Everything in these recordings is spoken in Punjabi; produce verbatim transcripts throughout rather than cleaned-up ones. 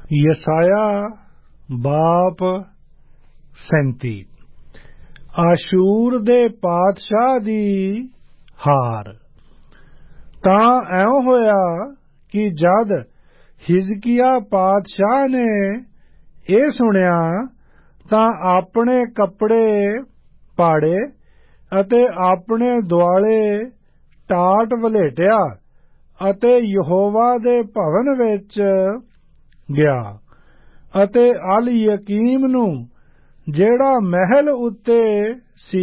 ਯਸਾਇਆ ਬਾਪ ਸੈਂਤੀ। ਆਸ਼ੂਰ ਦੇ ਪਾਤਸ਼ਾਹ ਦੀ ਹਾਰ। ਤਾਂ ਐਉਂ ਹੋਇਆ ਕਿ ਜਦ ਹਿਜ਼ਕੀਆ ਪਾਤਸ਼ਾਹ ਨੇ ਇਹ ਸੁਣਿਆ ਤਾਂ ਆਪਣੇ ਕੱਪੜੇ ਪਾੜੇ ਅਤੇ ਆਪਣੇ ਦੁਆਲੇ ਟਾਟ ਵਲੇਟਿਆ ਅਤੇ ਯਹੋਵਾ ਦੇ ਭਵਨ ਵਿੱਚ ਗਿਆ ਅਤੇ ਅਲ ਯਕੀਮ ਨੂੰ ਜਿਹੜਾ ਮਹਿਲ ਉੱਤੇ ਸੀ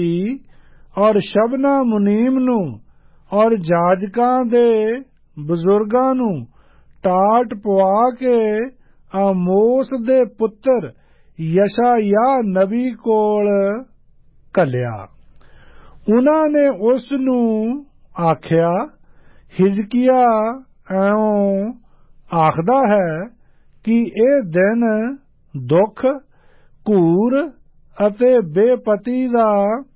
ਔਰ ਸ਼ਬਨਾ ਮੁਨੀਮ ਨੂੰ ਔਰ ਜਾਜਕਾਂ ਦੇ ਬਜ਼ੁਰਗਾਂ ਨੂੰ ਟਾਟ ਪਵਾ ਕੇ ਆਮੋਸ ਦੇ ਪੁੱਤਰ ਯਸ਼ਾਯਾਹ ਨਬੀ ਕੋਲ ਘੱਲਿਆ। ਉਨ੍ਹਾਂ ਨੇ ਉਸ ਨੂੰ ਆਖਿਆ, ਹਿਜ਼ਕੀਆ ਐਉਂ ਆਖਦਾ ਹੈ ਕਿ ਇਹ ਦਿਨ ਦੁੱਖ, ਘੂਰ ਅਤੇ ਬੇਪਤੀ ਦਾ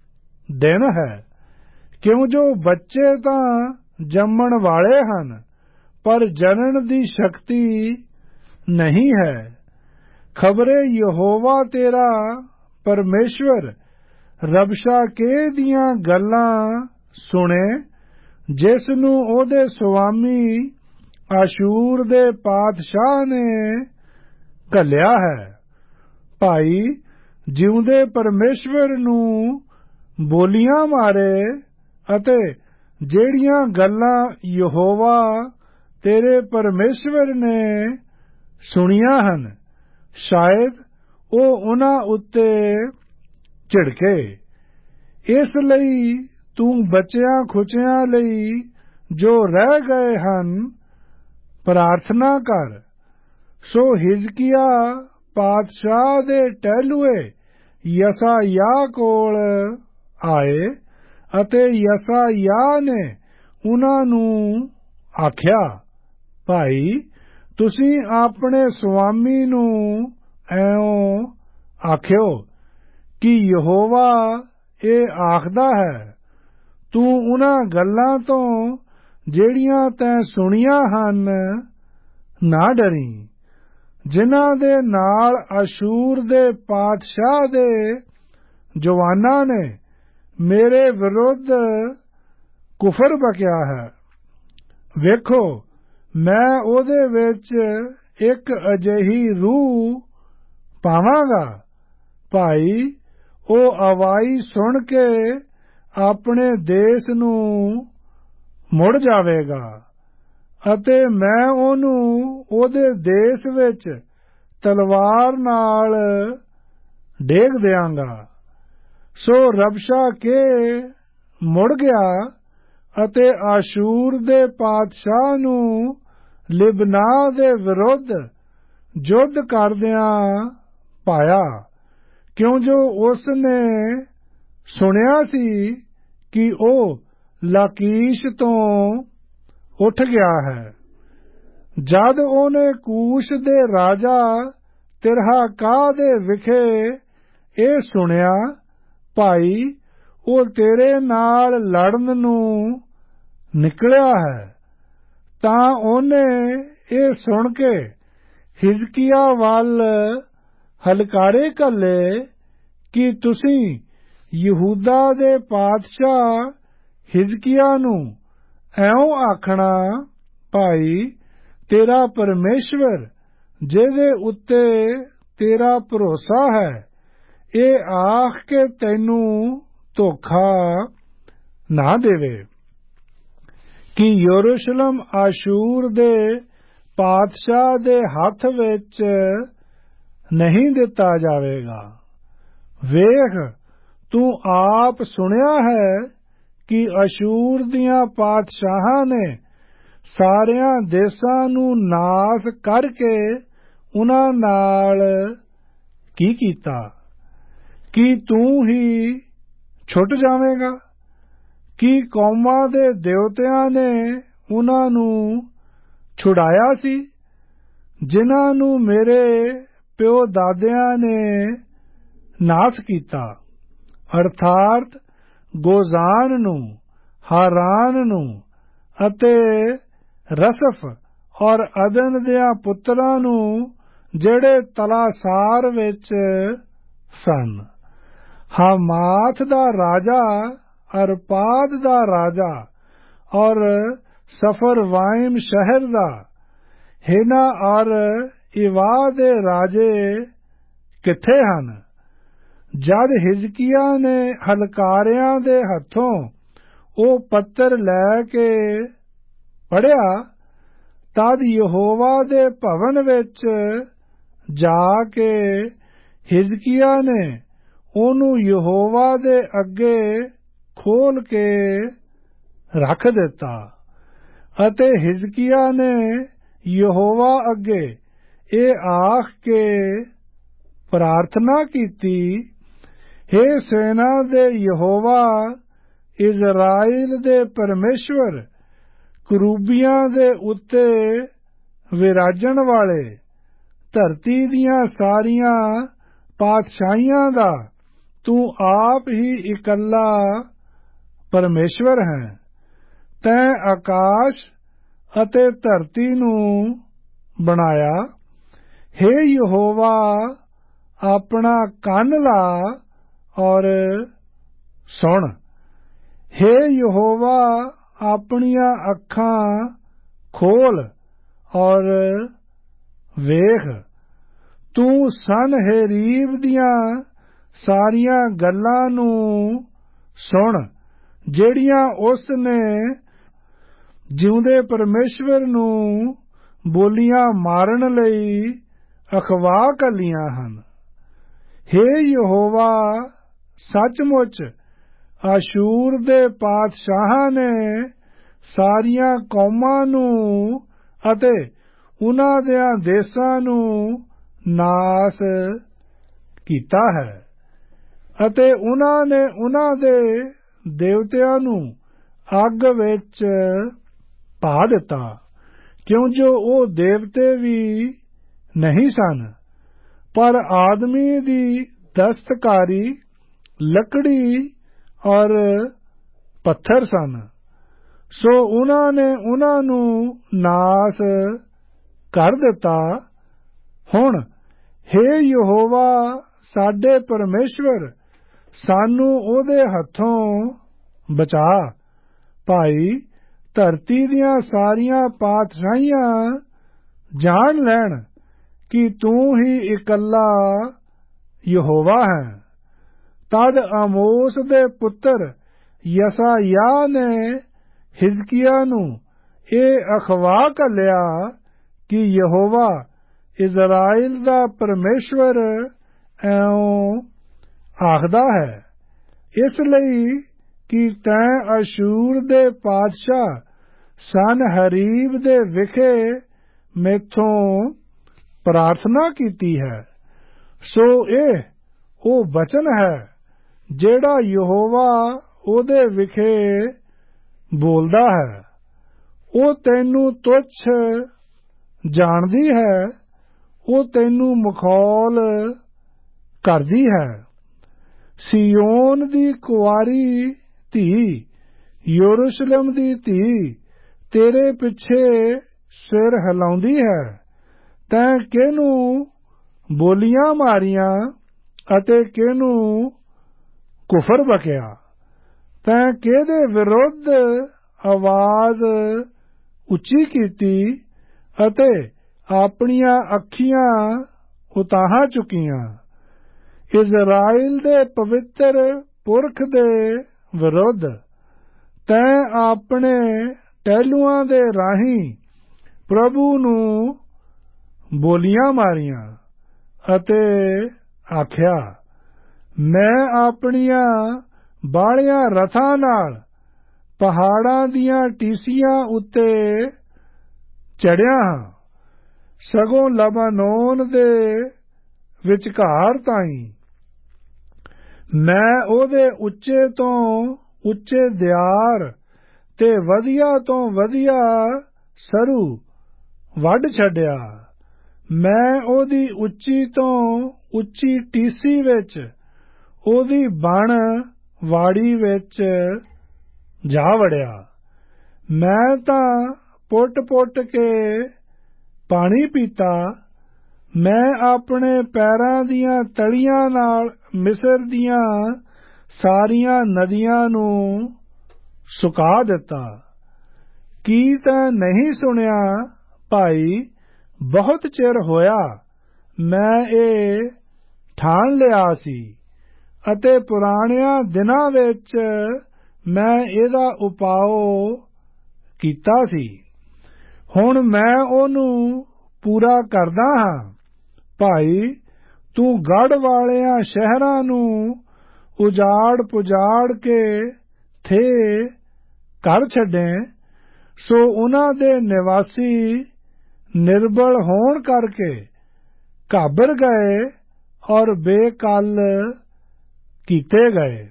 ਦਿਨ ਹੈ, ਕਿਉਂ ਜੋ ਬੱਚੇ ਤਾਂ ਜੰਮਣ ਵਾਲੇ ਹਨ ਪਰ ਜਨਨ ਦੀ ਸ਼ਕਤੀ ਨਹੀਂ ਹੈ। ਖਬਰੇ ਯਹੋਵਾ ਤੇਰਾ ਪਰਮੇਸ਼ਵਰ ਰਬਸ਼ਾਕੇ ਦੀਆਂ ਗੱਲਾਂ ਸੁਣੇ, ਜਿਸ ਨੂੰ ਉਹਦੇ ਸੁਆਮੀ ਆਸ਼ੂਰ ਦੇ ਪਾਤਸ਼ਾਹ ਨੇ ਘੱਲਿਆ ਹੈ। ਭਾਈ ਜਿਉਂਦੇ ਪਰਮੇਸ਼ਵਰ ਨੂੰ ਬੋਲੀਆਂ ਮਾਰੇ ਅਤੇ ਜਿਹੜੀਆਂ ਗੱਲਾਂ ਯਹੋਵਾ ਤੇਰੇ ਪਰਮੇਸ਼ਵਰ ਨੇ ਸੁਣੀਆਂ ਹਨ, ਸ਼ਾਇਦ ਉਹ ਉਨ੍ਹਾਂ ਉੱਤੇ ਝਿੜਕੇ। ਇਸ ਲਈ ਤੂੰ ਬਚਿਆਂ ਖੁਚਿਆਂ ਲਈ ਜੋ ਰਹਿ ਗਏ ਹਨ ਪ੍ਰਾਰਥਨਾ ਕਰ। ਸੋ ਹਿਜ਼ਕੀਆ ਪਾਤਸ਼ਾਹ ਦੇ ਟਹਿਲੂਏ ਯਸਾਯਾਹ ਕੋਲ ਆਏ ਅਤੇ ਯਸਾਯਾਹ ਨੇ ਉਨ੍ਹਾਂ ਨੂੰ ਆਖਿਆ, ਭਾਈ ਤੁਸੀਂ ਆਪਣੇ ਸੁਆਮੀ ਨੂੰ ਐਉਂ ਆਖਿਓ ਕਿ ਯਹੋਵਾ ਇਹ ਆਖਦਾ ਹੈ, ਤੂੰ ਉਨ੍ਹਾਂ ਗੱਲਾਂ ਤੋਂ ਜਿਹੜੀਆਂ ਤੈਂ ਸੁਣੀਆਂ ਹਨ ਨਾ ਡਰੀਂ, ਜਿਨ੍ਹਾਂ ਦੇ ਨਾਲ ਆਸ਼ੂਰ ਦੇ ਪਾਤਸ਼ਾਹ ਦੇ ਜਵਾਨਾਂ ਨੇ ਮੇਰੇ ਵਿਰੁੱਧ ਕੁਫਰ ਬਕਿਆ ਹੈ। ਵੇਖੋ, ਮੈਂ ਉਹਦੇ ਵਿੱਚ ਇੱਕ ਅਜਿਹੀ ਰੂਹ ਪਾਵਾਂਗਾ, ਭਾਈ ਉਹ ਅਵਾਈ ਸੁਣ ਕੇ ਆਪਣੇ ਦੇਸ਼ ਨੂੰ ਮੁੜ ਜਾਵੇਗਾ ਅਤੇ ਮੈਂ ਉਹਨੂੰ ਉਹਦੇ ਦੇਸ਼ ਵਿੱਚ ਤਲਵਾਰ ਨਾਲ ਡੇਗ ਦਿਆਂਗਾ। ਸੋ ਰਬਸ਼ਾਕੇ ਮੁੜ ਗਿਆ ਅਤੇ ਆਸ਼ੂਰ ਦੇ ਪਾਤਸ਼ਾਹ ਨੂੰ ਲਿਬਨਾ ਦੇ ਵਿਰੁੱਧ ਯੁੱਧ ਕਰਦਿਆਂ ਪਾਇਆ, ਕਿਉਂ ਜੋ ਉਸ ਨੇ ਸੁਣਿਆ ਸੀ ਕਿ ਉਹ ਲਾਕੀਸ਼ ਤੋਂ ਉੱਠ ਗਿਆ ਹੈ। ਜਦ ਉਹਨੇ ਕੂਸ਼ ਦੇ ਰਾਜਾ ਤਿਰਹਾਕਾਹ ਦੇ ਵਿਖੇ ਇਹ ਸੁਣਿਆ, ਭਾਈ ਉਹ ਤੇਰੇ ਨਾਲ ਲੜਨ ਨੂੰ ਨਿਕਲਿਆ ਹੈ, ਤਾਂ ਉਹਨੇ ਇਹ ਸੁਣ ਕੇ ਹਿਜ਼ਕੀਆ ਵੱਲ ਹਲਕਾਰੇ ਘੱਲੇ ਕਿ ਤੁਸੀਂ ਯਹੂਦਾ ਦੇ ਪਾਤਸ਼ਾਹ ਹਿਜ਼ਕੀਆ ਨੂੰ ਐਉਂ ਆਖਣਾ, ਭਾਈ ਤੇਰਾ ਪਰਮੇਸ਼ਵਰ ਜਿਹਦੇ ਉੱਤੇ ਤੇਰਾ ਭਰੋਸਾ ਹੈ, ਇਹ ਆਖ ਕੇ ਤੈਨੂੰ ਧੋਖਾ ਨਾ ਦੇਵੇ ਕਿ ਯਰੂਸ਼ਲਮ ਆਸ਼ੂਰ ਦੇ ਪਾਤਸ਼ਾਹ ਦੇ ਹੱਥ ਵਿੱਚ ਨਹੀਂ ਦਿੱਤਾ ਜਾਵੇਗਾ। ਵੇਖ, ਤੂੰ ਆਪ ਸੁਣਿਆ ਹੈ ਕਿ ਆਸ਼ੂਰ ਦੀਆਂ ਪਾਤਸ਼ਾਹਾਂ ਨੇ ਸਾਰਿਆਂ ਦੇਸ਼ਾਂ ਨੂੰ ਨਾਸ ਕਰਕੇ ਉਨ੍ਹਾਂ ਨਾਲ ਕੀ ਕੀਤਾ। ਕੀ ਤੂੰ ਹੀ ਛੁੱਟ ਜਾਵੇਂਗਾ? ਕੀ ਕੌਮਾਂ ਦੇ ਦੇਵਤਿਆਂ ਨੇ ਉਨ੍ਹਾਂ ਨੂੰ ਛੁਡਾਇਆ ਸੀ, ਜਿਨ੍ਹਾਂ ਨੂੰ ਮੇਰੇ ਪਿਓ ਦਾਦਿਆਂ ਨੇ ਨਾਸ ਕੀਤਾ, ਅਰਥਾਤ ਗੋਜ਼ਾਨ ਨੂੰ, ਹਾਰਾਨ ਨੂੰ ਅਤੇ ਰਸਫ ਔਰ ਅਦਨ ਦਿਆਂ ਪੁੱਤਰਾਂ ਨੂੰ ਜਿਹੜੇ ਤਲਾਸਾਰ ਵਿੱਚ ਸਨ। ਹਮਾਥ ਦਾ ਰਾਜਾ, ਅਰਪਾਦ ਦਾ ਰਾਜਾ ਔਰ ਸਫਰਵਾਇਮ ਸ਼ਹਿਰ ਦਾ, ਹੇਨਾ ਔਰ ਇਵਾ ਦੇ ਰਾਜੇ ਕਿੱਥੇ ਹਨ? ਜਦ ਹਿਜ਼ਕੀਆ ਨੇ ਹਲਕਾਰਿਆਂ ਦੇ ਹੱਥੋਂ ਉਹ ਪੱਤਰ ਲੈ ਕੇ ਪੜ੍ਹਿਆ, ਤਦ ਯਹੋਵਾ ਦੇ ਭਵਨ ਵਿੱਚ ਜਾ ਕੇ ਹਿਜ਼ਕੀਆ ਨੇ ਉਹਨੂੰ ਯਹੋਵਾ ਦੇ ਅੱਗੇ ਖੋਲ ਕੇ ਰੱਖ ਦਿੱਤਾ ਅਤੇ ਹਿਜ਼ਕੀਆ ਨੇ ਯਹੋਵਾ ਅੱਗੇ ਇਹ ਆਖ ਕੇ ਪ੍ਰਾਰਥਨਾ ਕੀਤੀ, ਹੇ ਸੈਨਾ ਦੇ ਯਹੋਵਾ, ਇਜ਼ਰਾਈਲ ਦੇ ਪਰਮੇਸ਼ਵਰ, ਕਰੂਬੀਆਂ ਦੇ ਉੱਤੇ ਵਿਰਾਜਣ ਵਾਲੇ, ਧਰਤੀ ਦੀਆਂ ਸਾਰੀਆਂ ਪਾਤਸ਼ਾਹੀਆਂ ਦਾ ਤੂੰ ਆਪ ਹੀ ਇਕੱਲਾ ਪਰਮੇਸ਼ਵਰ ਹੈ। ਤੈਂ ਆਕਾਸ਼ ਅਤੇ ਧਰਤੀ ਨੂੰ ਬਣਾਇਆ। ਹੇ ਯਹੋਵਾ, ਆਪਣਾ ਕੰਨ ਲਾ ਔਰ ਸੁਣ। ਹੇ ਯਹੋਵਾ, ਆਪਣੀਆਂ ਅੱਖਾਂ ਖੋਲ ਔਰ ਵੇਖ। ਤੂੰ ਸਨਹੇਰੀਬ ਦੀਆਂ ਸਾਰੀਆਂ ਗੱਲਾਂ ਨੂੰ ਸੁਣ, ਜਿਹੜੀਆਂ ਉਸ ਨੇ ਜਿਉਂਦੇ ਪਰਮੇਸ਼ਵਰ ਨੂੰ ਬੋਲੀਆਂ ਮਾਰਨ ਲਈ ਅਖਵਾ ਘੱਲੀਆਂ ਹਨ। ਹੇ ਯਹੋਵਾ, ਸੱਚਮੁੱਚ ਆਸ਼ੂਰ ਦੇ ਪਾਤਸ਼ਾਹਾਂ ਨੇ ਸਾਰੀਆਂ ਕੌਮਾਂ ਨੂੰ ਅਤੇ ਉਨ੍ਹਾਂ ਦਿਆਂ ਦੇਸਾਂ ਨੂੰ ਨਾਸ ਕੀਤਾ ਹੈ ਅਤੇ ਉਨ੍ਹਾਂ ਨੇ ਉਨ੍ਹਾਂ ਦੇ ਦੇਵਤਿਆਂ ਨੂੰ ਅੱਗ ਵਿੱਚ ਪਾ ਦਿੱਤਾ, ਕਿਉਂ ਜੋ ਉਹ ਦੇਵਤੇ ਵੀ ਨਹੀਂ ਸਨ, ਪਰ ਆਦਮੀ ਦੀ ਦਸਤਕਾਰੀ, ਲੱਕੜੀ ਔਰ ਪੱਥਰ ਸਨ। ਸੋ ਉਨ੍ਹਾਂ ਨੇ ਉਨ੍ਹਾਂ ਨੂੰ ਨਾਸ ਕਰ ਦਿੱਤਾ। ਹੁਣ ਹੇ ਯਹੋਵਾ ਸਾਡੇ ਪਰਮੇਸ਼ਵਰ, ਸਾਨੂੰ ਉਹਦੇ ਹੱਥੋਂ ਬਚਾ। ਭਾਈ ਧਰਤੀ ਦੀਆਂ ਸਾਰੀਆਂ ਪਾਤਸ਼ਾਹੀਆਂ ਜਾਣ ਲੈਣ ਕਿ ਤੂੰ ਹੀ ਇਕੱਲਾ ਯਹੋਵਾ ਹੈ। ਤਦ ਆਮੋਸ ਦੇ ਪੁੱਤਰ ਯਸਾਯਾਹ ਨੇ ਹਿਜ਼ਕੀਆ ਨੂੰ ਇਹ ਅਖਵਾ ਘੱਲਿਆ ਕਿ ਯਹੋਵਾ ਇਜ਼ਰਾਈਲ ਦਾ ਪਰਮੇਸ਼ਵਰ ਇਉਂ ਆਖਦਾ ਹੈ, ਇਸ ਲਈ ਕਿ ਤੈਂ ਅਸ਼ੂਰ ਦੇ ਪਾਤਸ਼ਾਹ ਸਨਹਰੀਬ ਦੇ ਵਿਖੇ ਮੈਥੋਂ ਪ੍ਰਾਰਥਨਾ ਕੀਤੀ ਹੈ। ਸੋ ਇਹ ਉਹ ਬਚਨ ਹੈ ਜਿਹੜਾ ਯਹੋਵਾ ਉਹਦੇ ਵਿਖੇ ਬੋਲਦਾ ਹੈ। ਉਹ ਤੈਨੂੰ ਤੁੱਛ ਜਾਣਦੀ ਹੈ, ਉਹ ਤੈਨੂੰ ਮਖੌਲ ਕਰਦੀ ਹੈ। ਸਿਯੋਨ ਦੀ ਕੁਆਰੀ ਧੀ, ਯਰੂਸ਼ਲਮ ਦੀ ਧੀ ਤੇਰੇ ਪਿੱਛੇ ਸਿਰ ਹਿਲਾਉਂਦੀ ਹੈ। ਤੈਂ ਕਿਹਨੂੰ ਬੋਲੀਆਂ ਮਾਰੀਆਂ ਅਤੇ ਕਿਹਨੂੰ ਕੁਫਰ ਬਕਿਆ? ਤੈਂ ਕਿਹਦੇ ਵਿਰੁੱਧ ਆਵਾਜ਼ ਉੱਚੀ ਕੀਤੀ ਅਤੇ ਆਪਣੀਆਂ ਅੱਖੀਆਂ ਉਤਾਹਾਂ ਚੁੱਕੀਆਂ? ਇਜ਼ਰਾਈਲ ਦੇ ਪਵਿੱਤਰ ਪੁਰਖ ਦੇ ਵਿਰੁੱਧ ਤੈਂ ਆਪਣੇ ਟਹਿਲੂਆਂ ਦੇ ਰਾਹੀਂ ਪ੍ਰਭੂ ਨੂੰ ਬੋਲੀਆਂ ਮਾਰੀਆਂ ਅਤੇ ਆਖਿਆ, ਮੈਂ ਆਪਣੀਆਂ ਬਾਹਲੀਆਂ ਰਥਾਂ ਨਾਲ ਪਹਾੜਾਂ ਦੀਆਂ ਟੀਸੀਆਂ ਉੱਤੇ ਚੜ੍ਹਿਆ ਹਾਂ, ਸਗੋਂ ਲਬਾਨੋਨ ਦੇ ਵਿਚਕਾਰ ਤਾਈਂ। ਮੈਂ ਉਹਦੇ ਉੱਚੇ ਤੋਂ ਉੱਚੇ ਦਿਆਰ ਤੇ ਵਧੀਆ ਤੋਂ ਵਧੀਆ ਸਰੂ ਵੱਢ ਛੱਡਿਆ। ਮੈਂ ਉਹਦੀ ਉੱਚੀ ਤੋਂ ਉੱਚੀ ਟੀਸੀ ਵਿੱਚ, ਉਹਦੀ ਬਣ ਵਾੜੀ ਵਿੱਚ ਜਾ ਵੜਿਆ। ਮੈਂ ਤਾਂ ਪੁੱਟ-ਪੁੱਟ ਕੇ ਪਾਣੀ ਪੀਤਾ ਮੈਂ ਆਪਣੇ ਪੈਰਾਂ ਦੀਆਂ ਤਲੀਆਂ ਨਾਲ ਮਿਸਰ ਦੀਆਂ ਸਾਰੀਆਂ ਨਦੀਆਂ ਨੂੰ ਸੁਕਾ ਦਿੱਤਾ। ਕੀ ਤੈਂ ਨਹੀਂ ਸੁਣਿਆ ਭਾਈ, ਬਹੁਤ ਚਿਰ ਹੋਇਆ ਮੈਂ ਇਹ ਠਾਣ ਲਿਆ ਸੀ ਅਤੇ ਪੁਰਾਣਿਆਂ ਦਿਨਾਂ ਵਿੱਚ ਮੈਂ ਇਹਦਾ ਉਪਾਅ ਕੀਤਾ ਸੀ। ਹੁਣ ਮੈਂ ਉਹਨੂੰ ਪੂਰਾ ਕਰਦਾ ਹਾਂ। ਭਾਈ, ਤੂੰ ਗੜ੍ਹ ਵਾਲਿਆਂ ਸ਼ਹਿਰਾਂ ਨੂੰ ਉਜਾੜ ਪੁਜਾੜ ਕੇ ਥੇ ਕਰ ਛੱਡੇ, ਸੋ ਉਨ੍ਹਾਂ ਦੇ ਨਿਵਾਸੀ ਨਿਰਬਲ ਹੋਣ ਕਰਕੇ ਘਾਬਰ ਗਏ ਔਰ ਬੇਕੱਲ ਕੀਤੇ ਗਏ।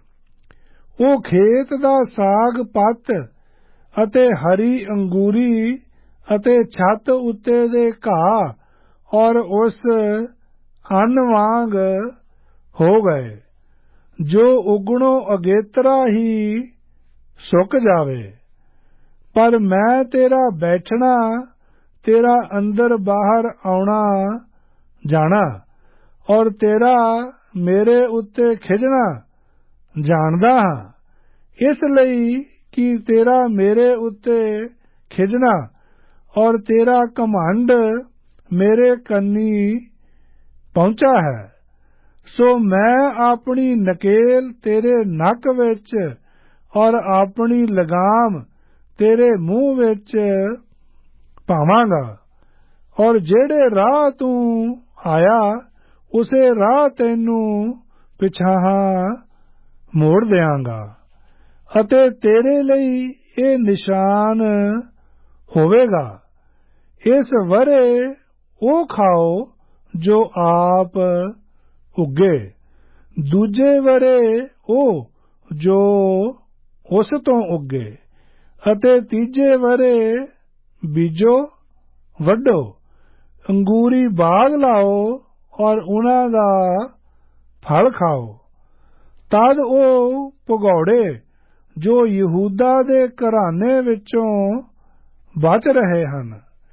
ਉਹ ਖੇਤ ਦਾ ਸਾਗ ਪੱਤ ਅਤੇ ਹਰੀ ਅੰਗੂਰੀ ਅਤੇ ਛੱਤ ਉੱਤੇ ਦੇ ਘਾਹ ਔਰ ਉਸ ਅੰਨ ਵਾਂਗ ਹੋ ਗਏ ਜੋ ਉਗਣੋਂ ਅਗੇਤਰਾ ਹੀ ਸੁੱਕ ਜਾਵੇ। ਪਰ ਮੈਂ ਤੇਰਾ ਬੈਠਣਾ, ਤੇਰਾ ਅੰਦਰ ਬਾਹਰ ਆਉਣਾ ਜਾਣਾ ਔਰ ਤੇਰਾ ਮੇਰੇ ਉੱਤੇ ਖਿਝਣਾ ਜਾਣਦਾ ਹਾਂ, ਇਸ ਲਈ ਕਿ ਤੇਰਾ ਮੇਰੇ ਉੱਤੇ ਖਿਝਣਾ ਔਰ ਤੇਰਾ ਘਮੰਡ ਮੇਰੇ ਕੰਨੀ ਪਹੁੰਚਾ ਹੈ। ਸੋ ਮੈਂ ਆਪਣੀ ਨਕੇਲ ਤੇਰੇ ਨੱਕ ਵਿੱਚ ਔਰ ਆਪਣੀ ਲਗਾਮ ਤੇਰੇ ਮੂੰਹ ਵਿੱਚ ਪਾਵਾਂਗਾ, ਔਰ ਜਿਹੜੇ ਰਾਹ ਤੂੰ ਆਇਆ ਉਸੇ ਰਾਹ ਤੈਨੂੰ ਪਿਛਾਹਾਂ ਮੋੜ ਦਿਆਂਗਾ। ਅਤੇ ਤੇਰੇ ਲਈ ਇਹ ਨਿਸ਼ਾਨ ਹੋਵੇਗਾ, ਇਸ ਵਰੇ ਉਹ ਖਾਓ ਜੋ ਆਪ ਉੱਗੇ, ਦੂਜੇ ਵਰੇ ਉਹ ਜੋ ਉਸ ਤੋਂ ਉੱਗੇ, ਅਤੇ ਤੀਜੇ ਵਰੇ ਬੀਜੋ ਵੱਢੋ, ਅੰਗੂਰੀ ਬਾਗ ਲਾਓ ਔਰ ਉਨ੍ਹਾਂ ਦਾ ਫਲ ਖਾਓ। ਤਦ ਉਹ ਭਗੌੜੇ ਜੋ ਯਹੂਦਾ ਦੇ ਘਰਾਨੇ ਵਿੱਚੋਂ ਬਚ ਰਹੇ ਹਨ,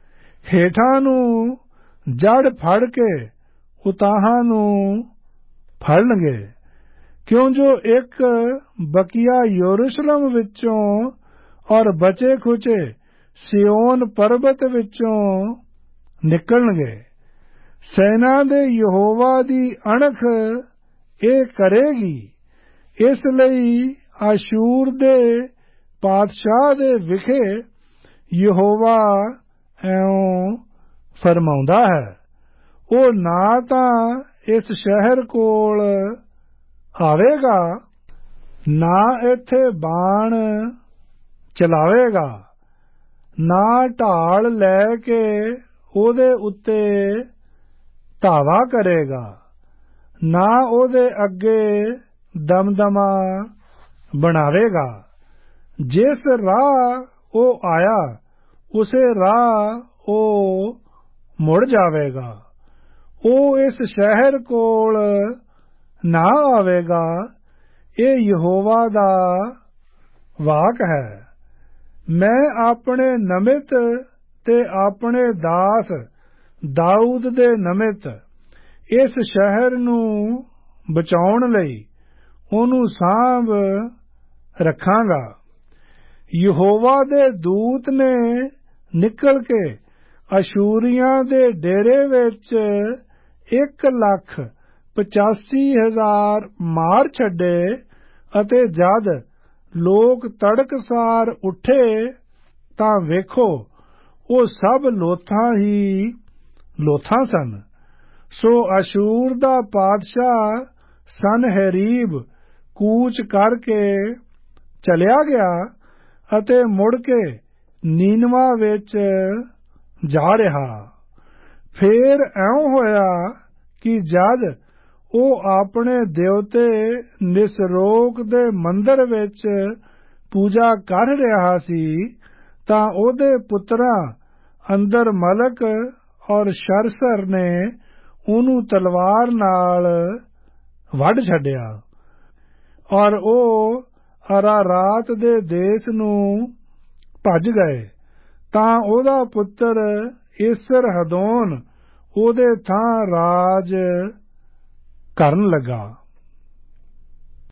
ਹੇਠਾਂ ਨੂੰ ਜੜ ਫੜ ਕੇ ਉਤਾਹਾਂ ਨੂੰ ਫੜਨਗੇ, ਕਿਉਂ ਜੋ ਇੱਕ ਬਕੀਆ ਯਰੂਸ਼ਲਮ ਵਿੱਚੋਂ ਔਰ ਬਚੇ ਖੁਚੇ ਸਿਯੋਨ ਪਰਬਤ ਵਿੱਚੋਂ ਨਿਕਲਣਗੇ। ਸੈਨਾ ਦੇ ਯਹੋਵਾ ਦੀ ਅਣਖ ਇਹ ਕਰੇਗੀ, ਇਸ ਲਈ ਆਸ਼ੂਰ ਦੇ ਪਾਤਸ਼ਾਹ ਦੇ ਵਿਖੇ ਯਹੋਵਾ ਇਉਂ ਫਰਮਾਉਂਦਾ ਹੈ, ਉਹ ਨਾ ਤਾਂ ਇਸ ਸ਼ਹਿਰ ਕੋਲ ਆਵੇਗਾ, ਨਾ ਇੱਥੇ ਬਾਣ ਚਲਾਵੇਗਾ, ਨਾ ਢਾਲ ਲੈ ਕੇ ਉਹਦੇ ਉੱਤੇ ਧਾਵਾ ਕਰੇਗਾ, ਨਾ ਉਹਦੇ ਅੱਗੇ ਦਮਦਮਾ ਬਣਾਵੇਗਾ। ਜਿਸ ਰਾਹ ਉਹ ਆਇਆ ਉਸੇ ਰਾਹ ਉਹ ਮੁੜ ਜਾਵੇਗਾ। ਉਹ ਇਸ ਸ਼ਹਿਰ ਕੋਲ ਨਾ ਆਵੇਗਾ। ਇਹ ਯਹੋਵਾ ਦਾ ਵਾਕ ਹੈ। ਮੈਂ ਆਪਣੇ ਨਿਮਿਤ ਤੇ ਆਪਣੇ ਦਾਸ ਦਾਊਦ ਦੇ ਨਿਮਿਤ ਇਸ ਸ਼ਹਿਰ ਨੂੰ ਬਚਾਉਣ ਲਈ ਉਹਨੂੰ ਸਾਂਭ ਰੱਖਾਂਗਾ। ਯਹੋਵਾ ਦੇ ਦੂਤ ਨੇ ਨਿਕਲ ਕੇ ਅਸ਼ੂਰੀਆਂ ਦੇ ਡੇਰੇ ਵਿੱਚ ਇੱਕ ਲੱਖ ਪਚਾਸੀ ਹਜ਼ਾਰ ਮਾਰ ਛੱਡੇ, ਅਤੇ ਜਦ ਲੋਕ ਤੜਕਸਾਰ ਉੱਠੇ ਤਾਂ ਵੇਖੋ ਉਹ ਸਭ ਲੋਥਾਂ ਹੀ ਲੋਥਾਂ ਸਨ। ਸੋ ਅਸ਼ੂਰ ਦਾ ਪਾਤਸ਼ਾਹ ਸਨਹੇਰੀਬ ਕੂਚ ਕਰਕੇ ਚਲਿਆ ਗਿਆ ਅਤੇ ਮੁੜ ਕੇ ਨੀਨਵਾ ਵਿੱਚ ਜਾ ਰਿਹਾ। ਫੇਰ ਇਉਂ ਹੋਇਆ ਕਿ ਜਦ ਉਹ ਆਪਣੇ ਦੇਵਤੇ ਨਿਸਰੋਕ ਦੇ ਮੰਦਰ ਵਿੱਚ ਪੂਜਾ ਕਰ ਰਿਹਾ ਸੀ ਤਾਂ ਉਹਦੇ ਪੁੱਤਰਾਂ ਅੰਦਰ ਮਲਕ ਔਰ ਸ਼ਰਸਰ ਨੇ ਉਹਨੂੰ ਤਲਵਾਰ ਨਾਲ ਵੱਢ ਛੱਡਿਆ, ਔਰ ਉਹ ਅਰਾਰਾਤ ਦੇ ਦੇਸ ਨੂੰ ਭੱਜ ਗਏ। ਤਾਂ ਉਹਦਾ ਪੁੱਤਰ ਏਸਰ ਹਦੋਨ ਉਹਦੇ ਥਾਂ ਰਾਜ ਕਰਨ ਲੱਗਾ।